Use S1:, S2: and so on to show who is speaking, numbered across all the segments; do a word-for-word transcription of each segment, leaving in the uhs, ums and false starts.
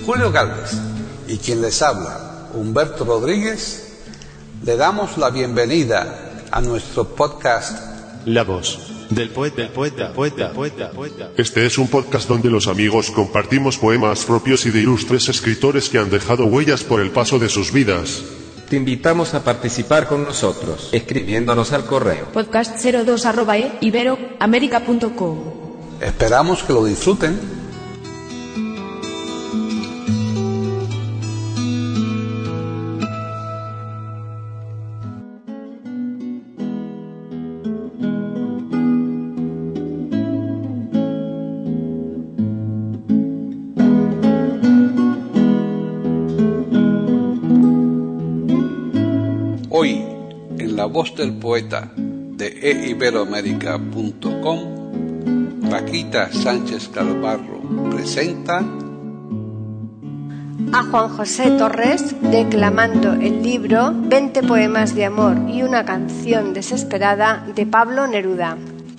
S1: Julio Galvez y quien les habla, Humberto Rodríguez, le damos la bienvenida a nuestro podcast
S2: La voz del poeta, el poeta, poeta, poeta, poeta.
S3: Este es un podcast donde los amigos compartimos poemas propios y de ilustres escritores que han dejado huellas por el paso de sus vidas.
S4: Te invitamos a participar con nosotros, escribiéndonos al correo
S5: podcast cero dos arroba iberoamerica punto com.
S1: Esperamos que lo disfruten. Hoy, en La Voz del Poeta de e iberoamerica punto com, Paquita Sánchez Galvarro presenta
S6: a Juan José Torres declamando el libro veinte poemas de amor y una canción desesperada de Pablo Neruda.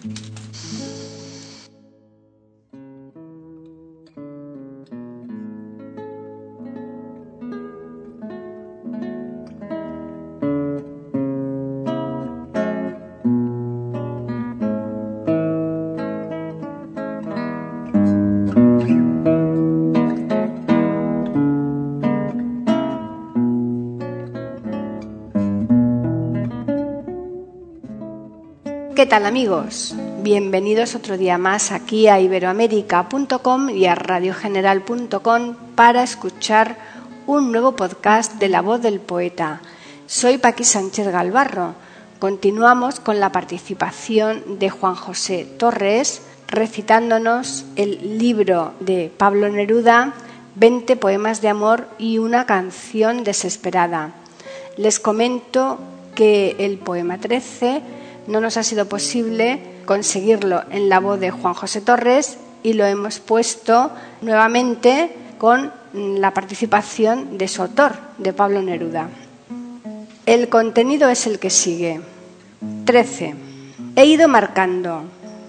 S6: ¿Qué tal, amigos? Bienvenidos otro día más aquí a iberoamerica punto com y a radio general punto com para escuchar un nuevo podcast de La Voz del Poeta. Soy Paqui Sánchez Galvarro. Continuamos con la participación de Juan José Torres recitándonos el libro de Pablo Neruda, veinte poemas de amor y una canción desesperada. Les comento que el poema trece no nos ha sido posible conseguirlo en la voz de Juan José Torres y lo hemos puesto nuevamente con la participación de su autor, de Pablo Neruda. El contenido es el que sigue. trece. He ido marcando.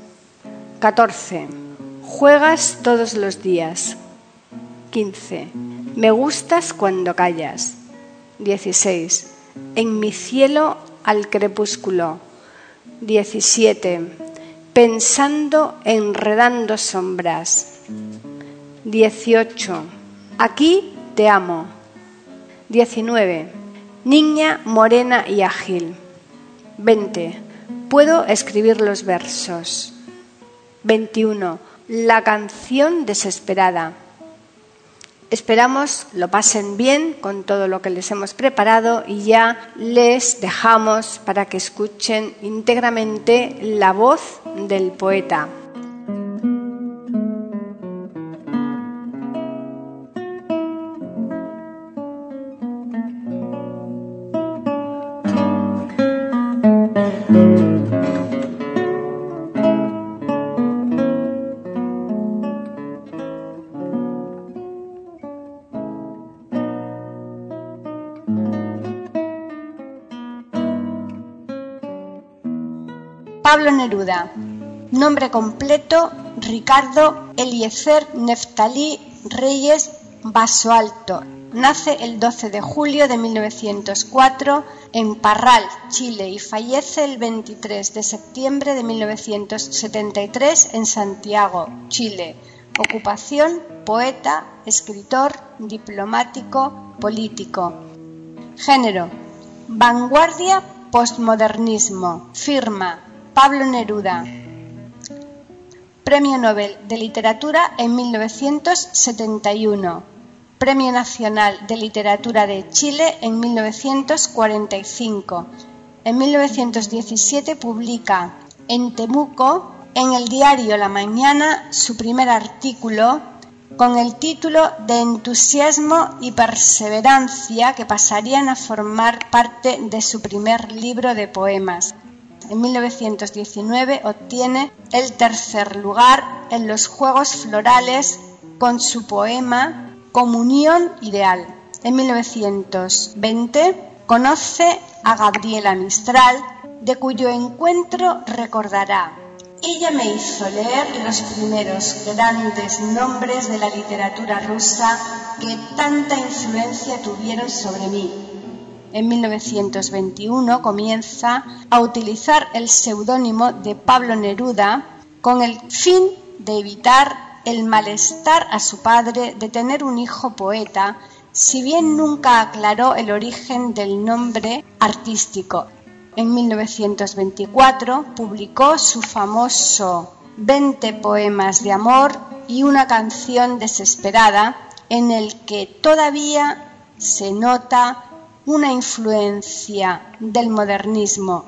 S6: catorce. Juegas todos los días. quince. Me gustas cuando callas. dieciséis. En mi cielo al crepúsculo. diecisiete. Pensando enredando sombras. dieciocho. Aquí te amo. diecinueve. Niña morena y ágil. veinte. Puedo escribir los versos. veintiuno. La canción desesperada. Esperamos lo pasen bien con todo lo que les hemos preparado y ya les dejamos para que escuchen íntegramente la voz del poeta. Pablo Neruda. Nombre completo: Ricardo Eliezer Neftalí Reyes Basoalto. Nace el doce de julio de mil novecientos cuatro en Parral, Chile, y fallece el veintitrés de septiembre de mil novecientos setenta y tres en Santiago, Chile. Ocupación: poeta, escritor, diplomático, político. Género: vanguardia, postmodernismo. Firma: Pablo Neruda. Premio Nobel de Literatura en mil novecientos setenta y uno. Premio Nacional de Literatura de Chile en mil novecientos cuarenta y cinco. En mil novecientos diecisiete publica en Temuco, en el diario La Mañana, su primer artículo con el título de Entusiasmo y Perseverancia, que pasarían a formar parte de su primer libro de poemas. En mil novecientos diecinueve obtiene el tercer lugar en los Juegos Florales con su poema Comunión Ideal. En mil novecientos veinte conoce a Gabriela Mistral, de cuyo encuentro recordará: ella me hizo leer los primeros grandes nombres de la literatura rusa que tanta influencia tuvieron sobre mí. En mil novecientos veintiuno comienza a utilizar el seudónimo de Pablo Neruda con el fin de evitar el malestar a su padre de tener un hijo poeta, si bien nunca aclaró el origen del nombre artístico. En mil novecientos veinticuatro publicó su famoso veinte poemas de amor y una canción desesperada, en el que todavía se nota una influencia del modernismo.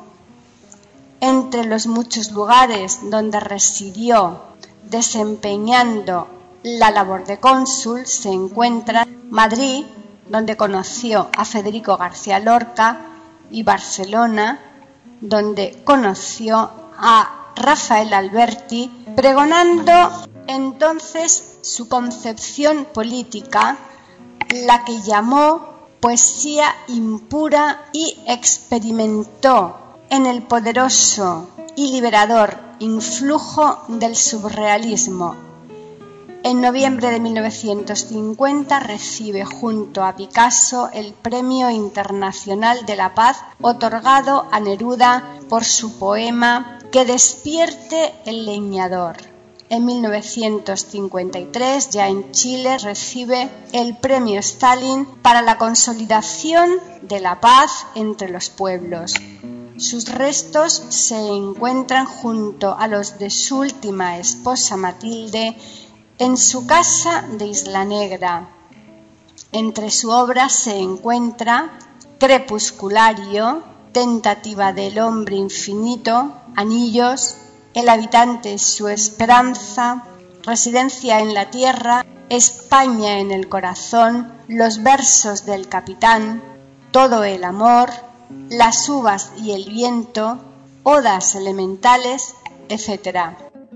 S6: Entre los muchos lugares donde residió desempeñando la labor de cónsul se encuentra Madrid, donde conoció a Federico García Lorca, y Barcelona, donde conoció a Rafael Alberti, pregonando entonces su concepción política, la que llamó poesía impura, y experimentó en el poderoso y liberador influjo del surrealismo. En noviembre de mil novecientos cincuenta recibe junto a Picasso el Premio Internacional de la Paz, otorgado a Neruda por su poema Que despierte el leñador. En mil novecientos cincuenta y tres, ya en Chile, recibe el Premio Stalin para la consolidación de la paz entre los pueblos. Sus restos se encuentran junto a los de su última esposa Matilde en su casa de Isla Negra. Entre su obra se encuentra Crepusculario, Tentativa del hombre infinito, Anillos, El habitante es su esperanza, Residencia en la tierra, España en el corazón, Los versos del capitán, Todo el amor, Las uvas y el viento, Odas elementales, etcétera.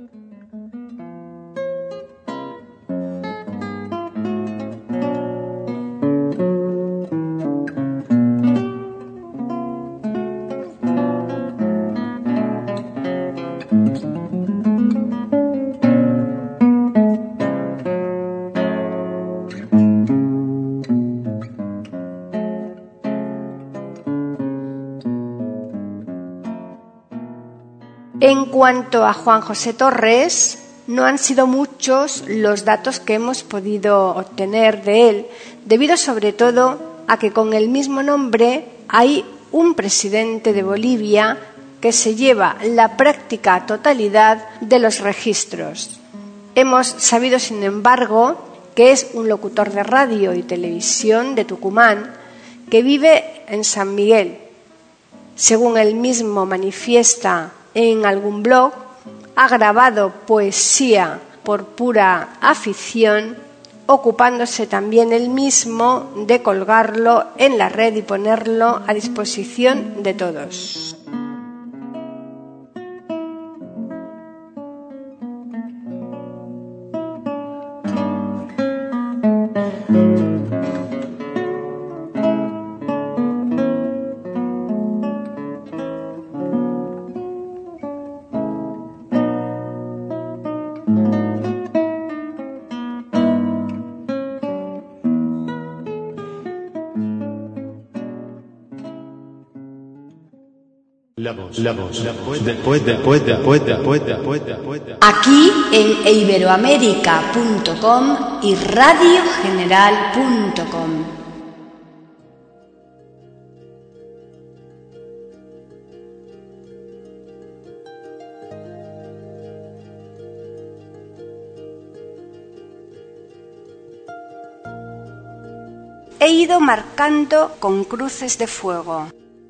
S6: En cuanto a Juan José Torres, no han sido muchos los datos que hemos podido obtener de él, debido sobre todo a que con el mismo nombre hay un presidente de Bolivia que se lleva la práctica totalidad de los registros. Hemos sabido, sin embargo, que es un locutor de radio y televisión de Tucumán que vive en San Miguel. Según él mismo manifiesta en algún blog, ha grabado poesía por pura afición, ocupándose también él mismo de colgarlo en la red y ponerlo a disposición de todos.
S2: La voz, la voz, la voz del poeta, poeta, poeta, poeta, poeta, poeta.
S6: Aquí en iberoamérica punto com y radio general punto com. He ido marcando con cruces de fuego.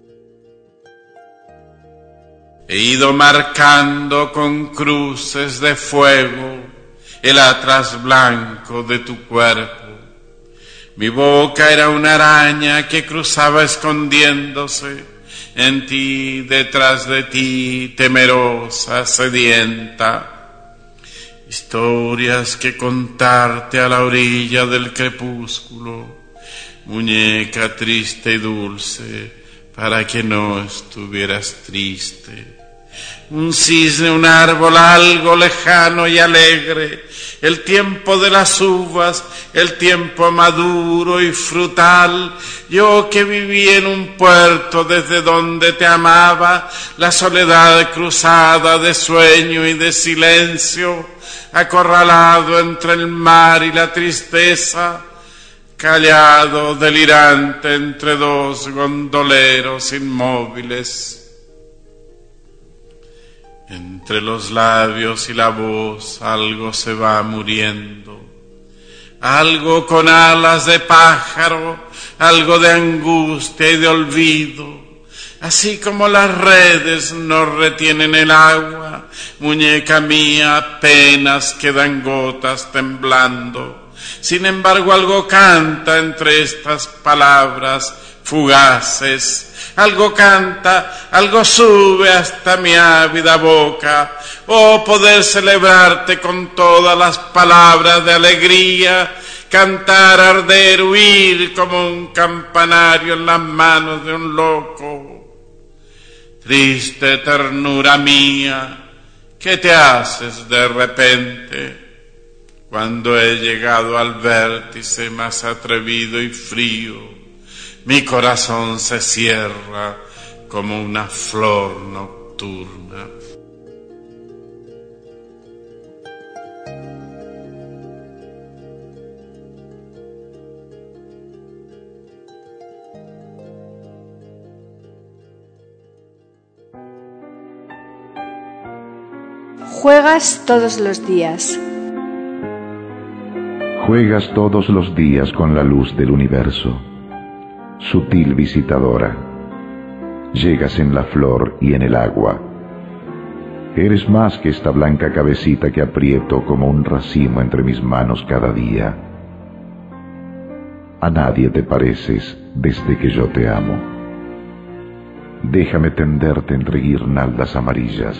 S7: He ido marcando con cruces de fuego el atlas blanco de tu cuerpo. Mi boca era una araña que cruzaba escondiéndose en ti, detrás de ti, temerosa, sedienta. Historias que contarte a la orilla del crepúsculo, muñeca triste y dulce, para que no estuvieras triste. Un cisne, un árbol algo lejano y alegre, el tiempo de las uvas, el tiempo maduro y frutal. Yo que viví en un puerto desde donde te amaba, la soledad cruzada de sueño y de silencio, acorralado entre el mar y la tristeza, callado, delirante entre dos gondoleros inmóviles. Entre los labios y la voz algo se va muriendo, algo con alas de pájaro, algo de angustia y de olvido. Así como las redes no retienen el agua, muñeca mía, apenas quedan gotas temblando. Sin embargo, algo canta entre estas palabras fugaces. Algo canta, algo sube hasta mi ávida boca. Oh, poder celebrarte con todas las palabras de alegría, cantar, arder, huir como un campanario en las manos de un loco. Triste ternura mía, ¿qué te haces de repente? Cuando he llegado al vértice más atrevido y frío, mi corazón se cierra como una flor nocturna.
S6: Juegas todos los días.
S8: Juegas todos los días con la luz del universo. Sutil visitadora, llegas en la flor y en el agua. Eres más que esta blanca cabecita que aprieto como un racimo entre mis manos cada día. A nadie te pareces desde que yo te amo. Déjame tenderte entre guirnaldas amarillas.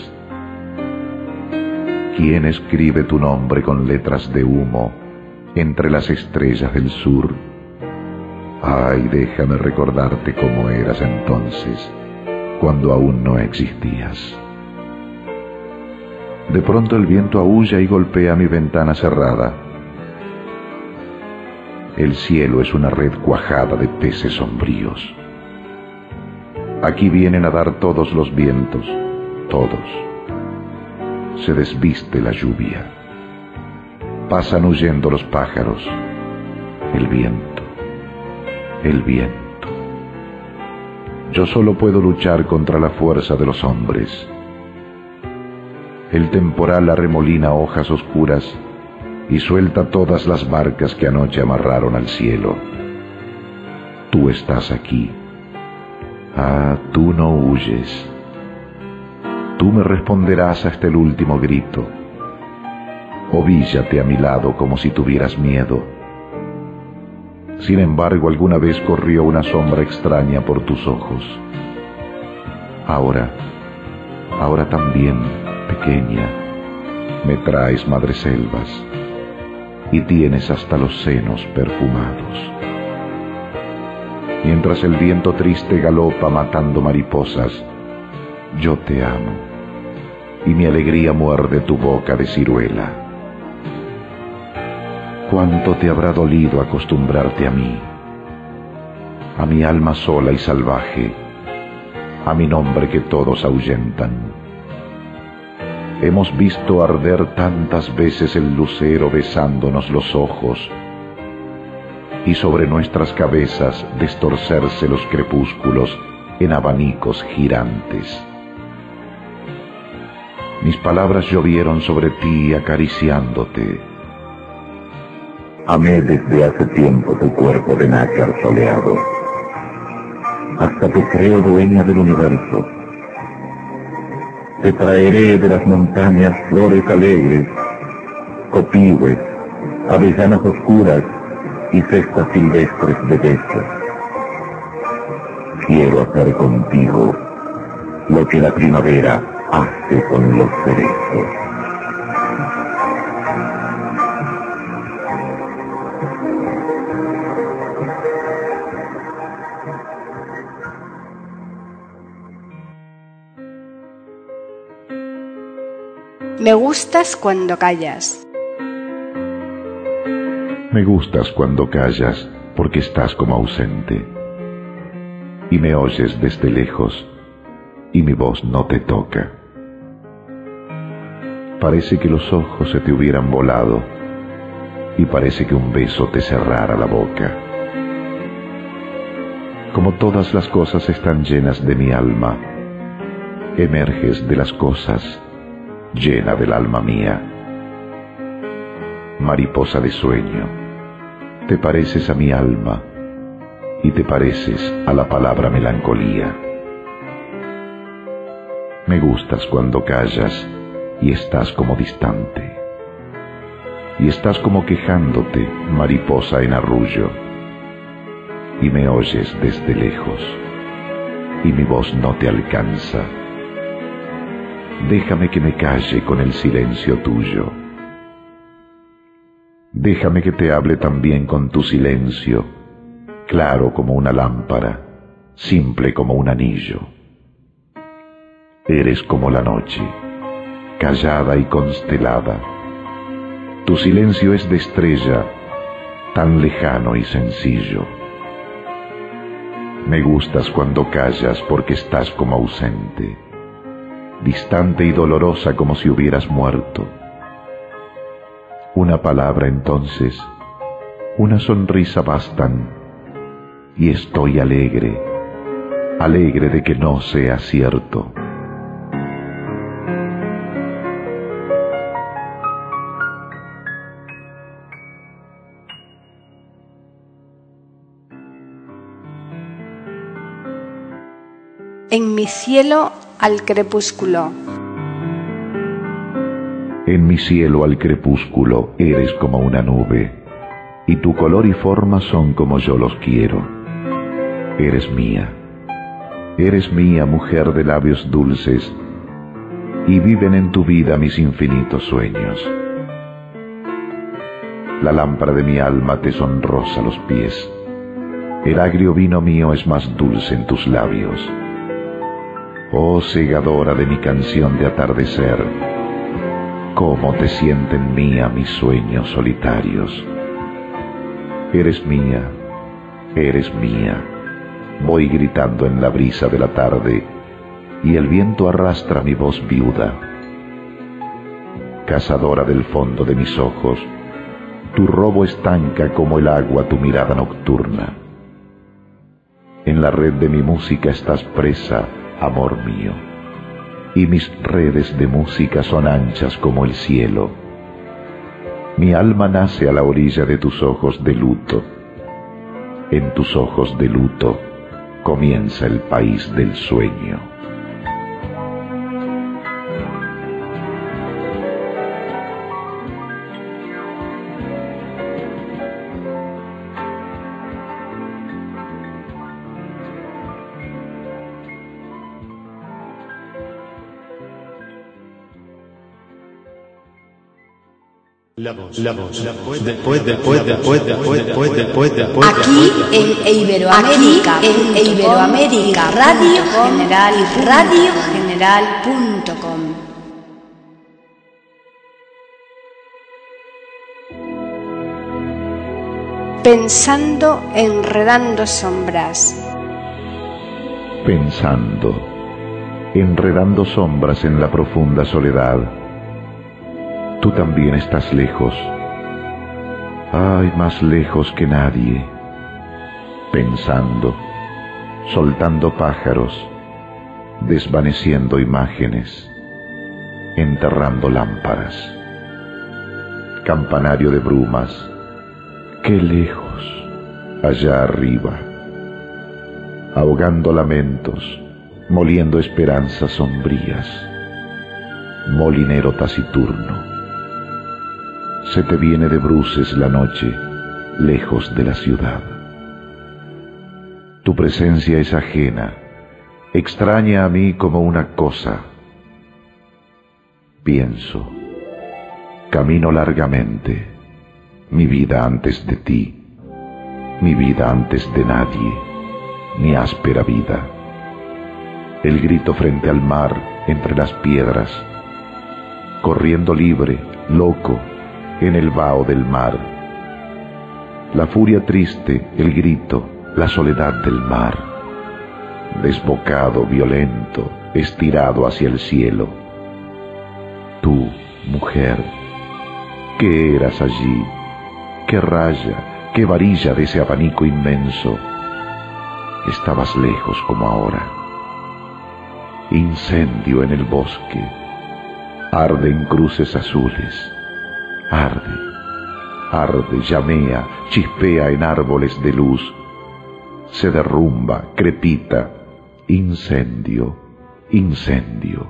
S8: ¿Quién escribe tu nombre con letras de humo entre las estrellas del sur? Ay, déjame recordarte cómo eras entonces, cuando aún no existías. De pronto el viento aúlla y golpea mi ventana cerrada. El cielo es una red cuajada de peces sombríos. Aquí vienen a dar todos los vientos, todos. Se desviste la lluvia. Pasan huyendo los pájaros, el viento. El viento. Yo solo puedo luchar contra la fuerza de los hombres. El temporal arremolina hojas oscuras y suelta todas las barcas que anoche amarraron al cielo. Tú estás aquí. Ah, tú no huyes. Tú me responderás hasta el último grito. Ovíllate a mi lado como si tuvieras miedo. Sin embargo, alguna vez corrió una sombra extraña por tus ojos. Ahora, ahora también, pequeña, me traes madreselvas y tienes hasta los senos perfumados. Mientras el viento triste galopa matando mariposas, yo te amo y mi alegría muerde tu boca de ciruela. ¿Cuánto te habrá dolido acostumbrarte a mí, a mi alma sola y salvaje, a mi nombre que todos ahuyentan? Hemos visto arder tantas veces el lucero besándonos los ojos y sobre nuestras cabezas destorcerse los crepúsculos en abanicos girantes. Mis palabras llovieron sobre ti acariciándote.
S9: Amé desde hace tiempo tu cuerpo de nácar soleado, hasta te creo dueña del universo. Te traeré de las montañas flores alegres, copihue, avellanas oscuras y cestas silvestres de besos. Quiero hacer contigo lo que la primavera hace con los cerezos.
S6: Me gustas cuando callas.
S8: Me gustas cuando callas porque estás como ausente y me oyes desde lejos y mi voz no te toca. Parece que los ojos se te hubieran volado y parece que un beso te cerrara la boca. Como todas las cosas están llenas de mi alma, emerges de las cosas llena del alma mía. Mariposa de sueño, te pareces a mi alma y te pareces a la palabra melancolía. Me gustas cuando callas y estás como distante, y estás como quejándote, mariposa en arrullo, y me oyes desde lejos, y mi voz no te alcanza. Déjame que me calle con el silencio tuyo. Déjame que te hable también con tu silencio, claro como una lámpara, simple como un anillo. Eres como la noche, callada y constelada. Tu silencio es de estrella, tan lejano y sencillo. Me gustas cuando callas porque estás como ausente, distante y dolorosa como si hubieras muerto. Una palabra entonces, una sonrisa bastan, y estoy alegre, alegre de que no sea cierto.
S6: En mi cielo al crepúsculo.
S8: En mi cielo al crepúsculo eres como una nube, y tu color y forma son como yo los quiero. Eres mía, eres mía, mujer de labios dulces, y viven en tu vida mis infinitos sueños. La lámpara de mi alma te sonrosa los pies, el agrio vino mío es más dulce en tus labios. Oh segadora de mi canción de atardecer, cómo te sienten mía mis sueños solitarios. Eres mía, eres mía, voy gritando en la brisa de la tarde, y el viento arrastra mi voz viuda. Cazadora del fondo de mis ojos, tu robo estanca como el agua tu mirada nocturna. En la red de mi música estás presa, amor mío, y mis redes de música son anchas como el cielo. Mi alma nace a la orilla de tus ojos de luto. En tus ojos de luto comienza el país del sueño.
S2: La voz, la voz, la voz, después, después, después, después, después, después, después.
S6: Aquí en Iberoamérica, en Iberoamérica, Radio General, radio general punto com. Pensando, enredando sombras.
S8: Pensando, enredando sombras en la profunda soledad. Tú también estás lejos, ay, más lejos que nadie, pensando, soltando pájaros, desvaneciendo imágenes, enterrando lámparas. Campanario de brumas, qué lejos, allá arriba, ahogando lamentos, moliendo esperanzas sombrías, molinero taciturno. Se te viene de bruces la noche, lejos de la ciudad. Tu presencia es ajena, extraña a mí como una cosa. Pienso, camino largamente, mi vida antes de ti, mi vida antes de nadie, mi áspera vida. El grito frente al mar, entre las piedras, corriendo libre, loco, en el vaho del mar. La furia triste, el grito, la soledad del mar, desbocado, violento, estirado hacia el cielo. Tú, mujer, ¿qué eras allí? ¿Qué raya, qué varilla de ese abanico inmenso? Estabas lejos como ahora. Incendio en el bosque, arden cruces azules, arde, arde, llamea, chispea en árboles de luz, se derrumba, crepita, incendio, incendio.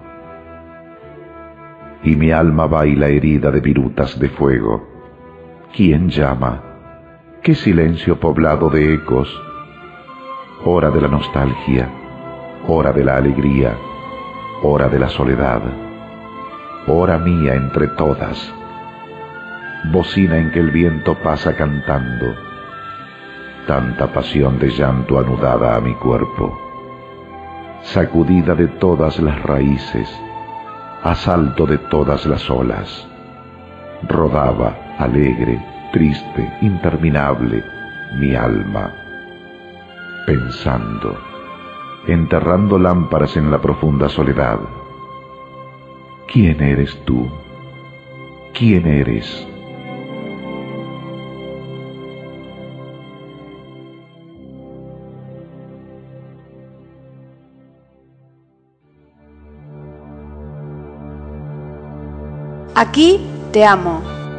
S8: Y mi alma baila herida de virutas de fuego. ¿Quién llama? ¿Qué silencio poblado de ecos? Hora de la nostalgia, hora de la alegría, hora de la soledad, hora mía entre todas, bocina en que el viento pasa cantando, tanta pasión de llanto anudada a mi cuerpo, sacudida de todas las raíces, asalto de todas las olas, rodaba, alegre, triste, interminable, mi alma, pensando, enterrando lámparas en la profunda soledad. ¿Quién eres tú? ¿Quién eres?
S6: Aquí te amo.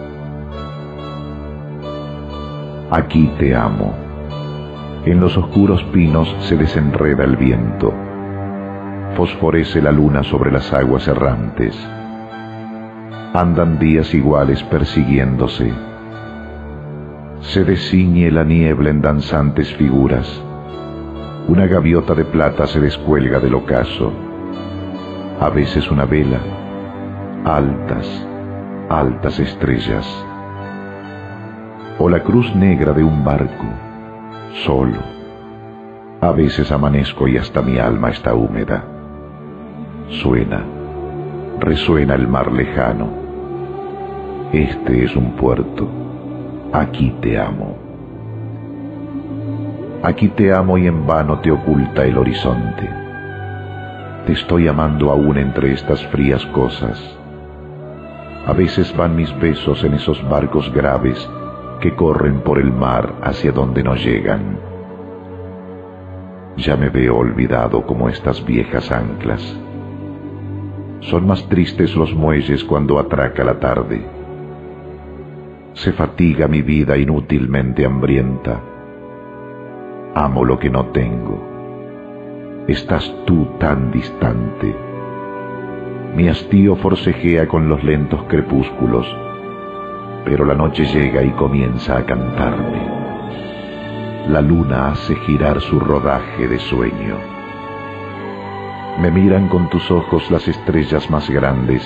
S8: Aquí te amo. En los oscuros pinos se desenreda el viento. Fosforece la luna sobre las aguas errantes. Andan días iguales persiguiéndose. Se desciñe la niebla en danzantes figuras. Una gaviota de plata se descuelga del ocaso. A veces una vela. Altas, altas estrellas. O la cruz negra de un barco. Solo. A veces amanezco y hasta mi alma está húmeda. Suena, resuena el mar lejano. Este es un puerto. Aquí te amo. Aquí te amo y en vano te oculta el horizonte. Te estoy amando aún entre estas frías cosas. A veces van mis besos en esos barcos graves que corren por el mar hacia donde no llegan. Ya me veo olvidado como estas viejas anclas. Son más tristes los muelles cuando atraca la tarde. Se fatiga mi vida inútilmente hambrienta. Amo lo que no tengo. Estás tú tan distante. Mi hastío forcejea con los lentos crepúsculos, pero la noche llega y comienza a cantarme. La luna hace girar su rodaje de sueño. Me miran con tus ojos las estrellas más grandes,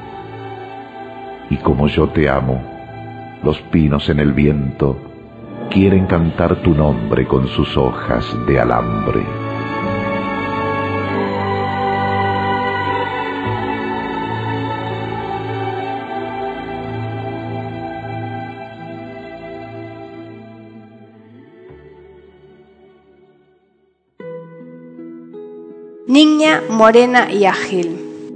S8: y como yo te amo, los pinos en el viento quieren cantar tu nombre con sus hojas de alambre.
S6: Niña morena y ágil.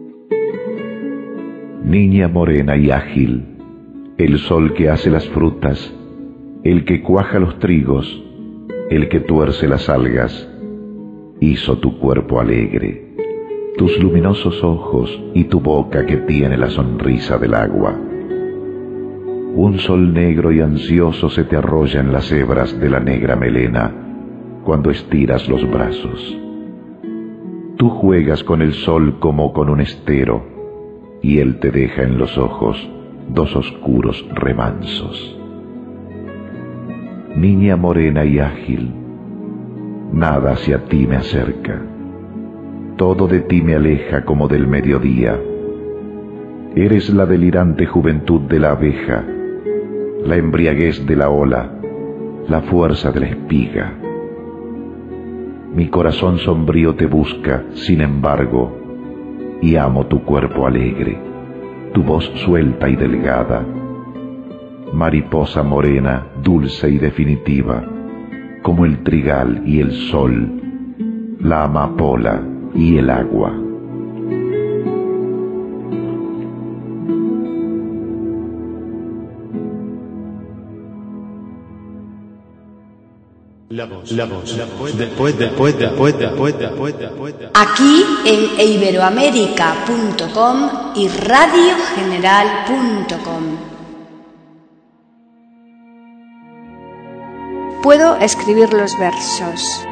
S8: Niña morena y ágil, el sol que hace las frutas, el que cuaja los trigos, el que tuerce las algas, hizo tu cuerpo alegre, tus luminosos ojos y tu boca que tiene la sonrisa del agua. Un sol negro y ansioso se te arrolla en las hebras de la negra melena cuando estiras los brazos. Tú juegas con el sol como con un estero, y él te deja en los ojos dos oscuros remansos. Niña morena y ágil, nada hacia ti me acerca, todo de ti me aleja como del mediodía. Eres la delirante juventud de la abeja, la embriaguez de la ola, la fuerza de la espiga. Mi corazón sombrío te busca, sin embargo, y amo tu cuerpo alegre, tu voz suelta y delgada, mariposa morena, dulce y definitiva, como el trigal y el sol, la amapola y el agua.
S2: La voz, la voz, la voz, después, después, después, después, después, después.
S6: Aquí en iberoamerica punto com y radio general punto com. Puedo escribir los versos.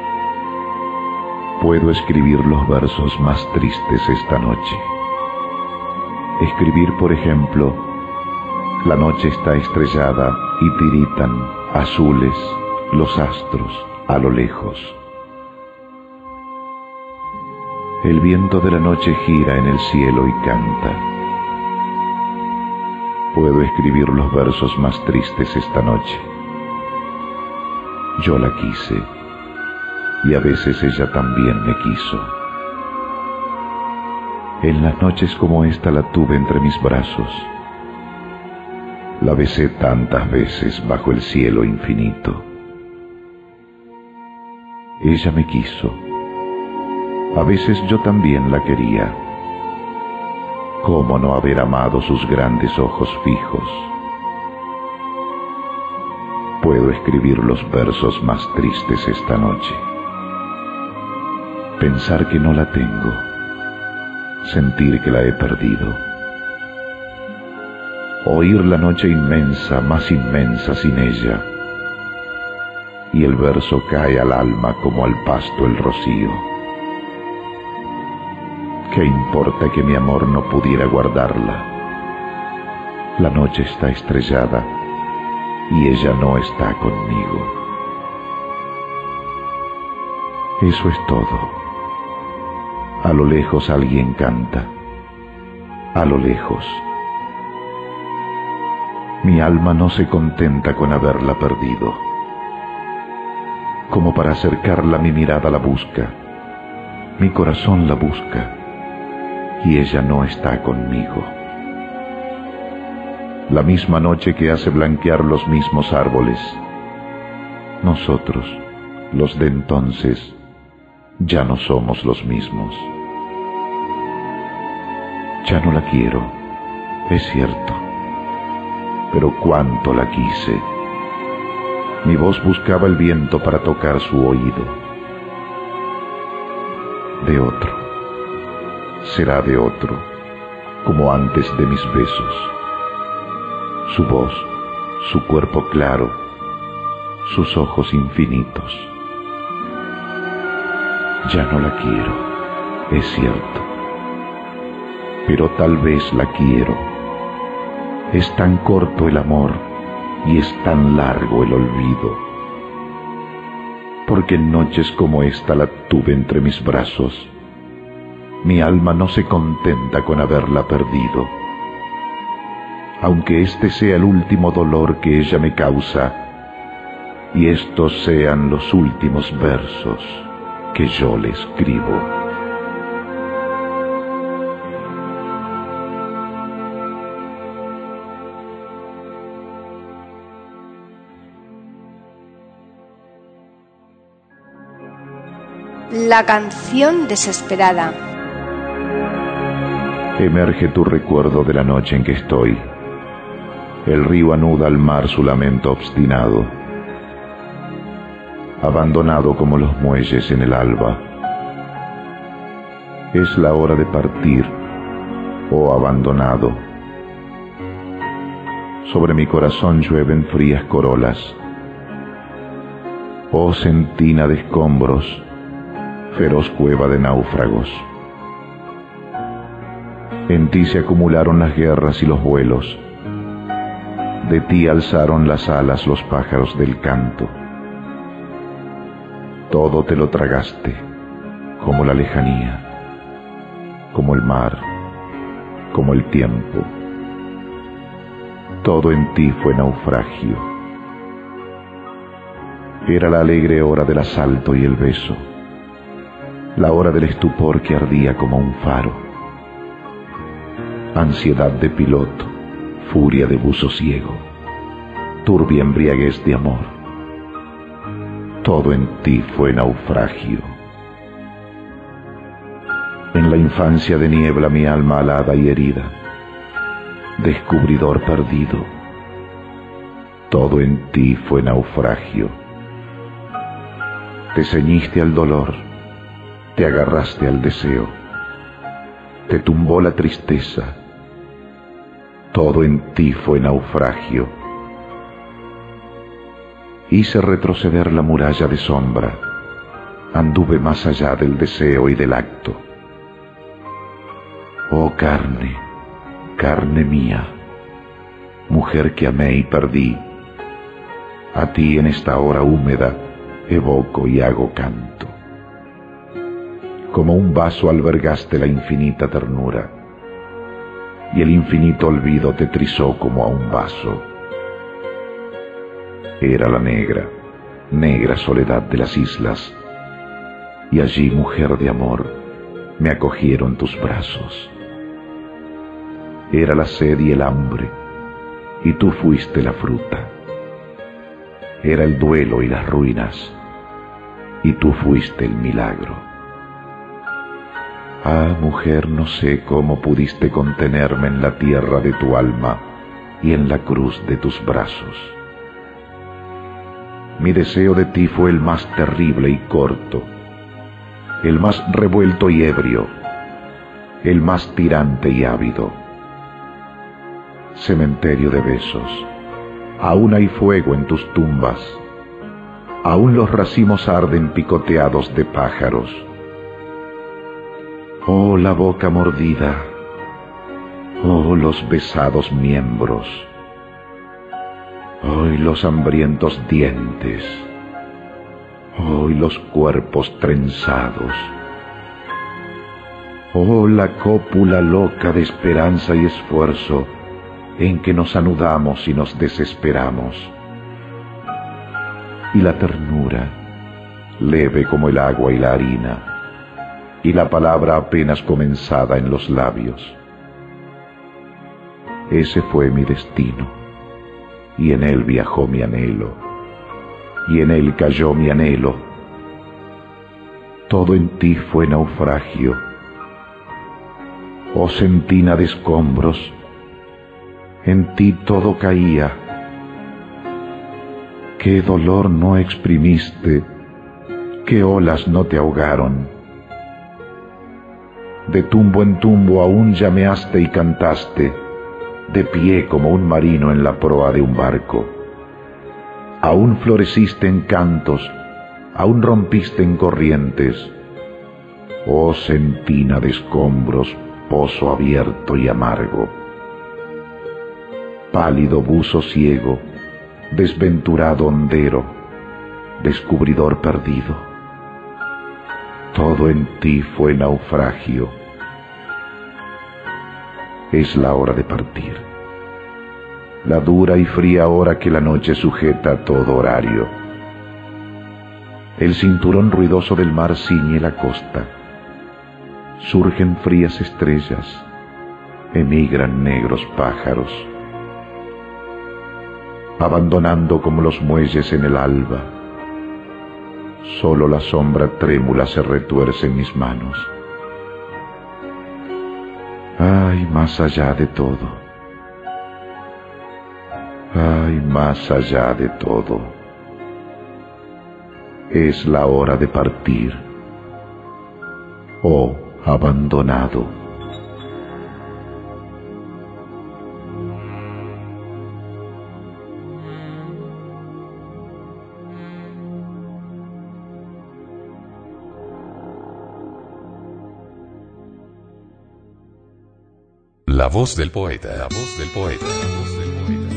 S8: Puedo escribir los versos más tristes esta noche. Escribir, por ejemplo, la noche está estrellada y tiritan azules los astros a lo lejos. El viento de la noche gira en el cielo y canta. Puedo escribir los versos más tristes esta noche. Yo la quise, y a veces ella también me quiso. En las noches como esta la tuve entre mis brazos. La besé tantas veces bajo el cielo infinito. Ella me quiso. A veces yo también la quería. ¿Cómo no haber amado sus grandes ojos fijos? Puedo escribir los versos más tristes esta noche. Pensar que no la tengo. Sentir que la he perdido. Oír la noche inmensa, más inmensa sin ella. Y el verso cae al alma como al pasto el rocío. ¿Qué importa que mi amor no pudiera guardarla? La noche está estrellada y ella no está conmigo. Eso es todo. A lo lejos alguien canta. A lo lejos. Mi alma no se contenta con haberla perdido. Como para acercarla mi mirada la busca, mi corazón la busca, y ella no está conmigo. La misma noche que hace blanquear los mismos árboles, nosotros, los de entonces, ya no somos los mismos. Ya no la quiero, es cierto, pero cuánto la quise. Mi voz buscaba el viento para tocar su oído. De otro, será de otro, como antes de mis besos. Su voz, su cuerpo claro, sus ojos infinitos. Ya no la quiero, es cierto, pero tal vez la quiero. Es tan corto el amor y es tan largo el olvido, porque en noches como esta la tuve entre mis brazos. Mi alma no se contenta con haberla perdido, aunque este sea el último dolor que ella me causa, y estos sean los últimos versos que yo le escribo.
S6: La canción desesperada.
S8: Emerge tu recuerdo de la noche en que estoy. El río anuda al mar su lamento obstinado, abandonado como los muelles en el alba. Es la hora de partir, oh abandonado. Sobre mi corazón llueven frías corolas. Oh sentina de escombros, feroz cueva de náufragos. En ti se acumularon las guerras y los vuelos. De ti alzaron las alas los pájaros del canto. Todo te lo tragaste, como la lejanía, como el mar, como el tiempo. Todo en ti fue naufragio. Era la alegre hora del asalto y el beso, la hora del estupor que ardía como un faro. ansiedad de piloto, furia de buzo ciego, turbia embriaguez de amor. Todo en ti fue naufragio. En la infancia de niebla mi alma alada y herida, descubridor perdido, todo en ti fue naufragio. Te ceñiste al dolor, te agarraste al deseo, te tumbó la tristeza, todo en ti fue naufragio. Hice retroceder la muralla de sombra, anduve más allá del deseo y del acto. Oh carne, carne mía, mujer que amé y perdí, a ti en esta hora húmeda evoco y hago canto. Como un vaso albergaste la infinita ternura, y el infinito olvido te trizó como a un vaso. Era la negra, negra soledad de las islas, y allí, mujer de amor, me acogieron tus brazos. Era la sed y el hambre, y tú fuiste la fruta. Era el duelo y las ruinas, y tú fuiste el milagro. Ah, mujer, no sé cómo pudiste contenerme en la tierra de tu alma y en la cruz de tus brazos. Mi deseo de ti fue el más terrible y corto, el más revuelto y ebrio, el más tirante y ávido. Cementerio de besos, aún hay fuego en tus tumbas, aún los racimos arden picoteados de pájaros. Oh, la boca mordida, oh, los besados miembros, oh, los hambrientos dientes, oh, los cuerpos trenzados, oh, la cópula loca de esperanza y esfuerzo en que nos anudamos y nos desesperamos, y la ternura, leve como el agua y la harina, y la palabra apenas comenzada en los labios. Ese fue mi destino, y en él viajó mi anhelo, y en él cayó mi anhelo. Todo en ti fue naufragio, oh sentina de escombros, en ti todo caía. Qué dolor no exprimiste, qué olas no te ahogaron. De tumbo en tumbo aún llameaste y cantaste, de pie como un marino en la proa de un barco. Aún floreciste en cantos, aún rompiste en corrientes. Oh sentina de escombros, pozo abierto y amargo. Pálido buzo ciego, desventurado hondero, descubridor perdido. Todo en ti fue naufragio. Es la hora de partir, la dura y fría hora que la noche sujeta a todo horario. El cinturón ruidoso del mar ciñe la costa. Surgen frías estrellas, emigran negros pájaros, abandonando como los muelles en el alba. Solo la sombra trémula se retuerce en mis manos. Ay, más allá de todo, ay, más allá de todo, es la hora de partir, oh abandonado.
S10: La voz del poeta, la voz del poeta, la voz del poeta.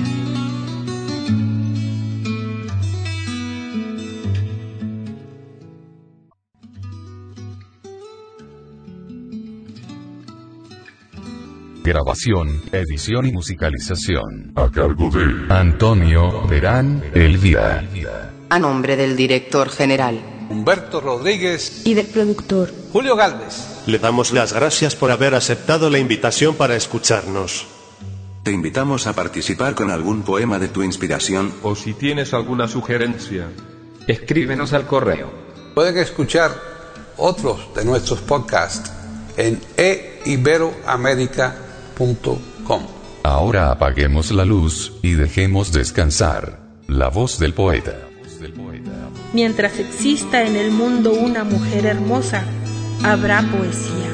S10: Grabación, edición y musicalización
S3: a cargo de
S10: Antonio Terán Elvira.
S11: A nombre del director general
S1: Humberto Rodríguez
S5: y del productor
S1: Julio Galvez.
S2: Le damos las gracias por haber aceptado la invitación para escucharnos.
S11: Te invitamos a participar con algún poema de tu inspiración.
S12: O si tienes alguna sugerencia,
S4: escríbenos al correo.
S1: Pueden escuchar otros de nuestros podcasts en e iberoamerica punto com.
S10: Ahora apaguemos la luz y dejemos descansar la voz del poeta.
S13: Mientras exista en el mundo una mujer hermosa, habrá poesía.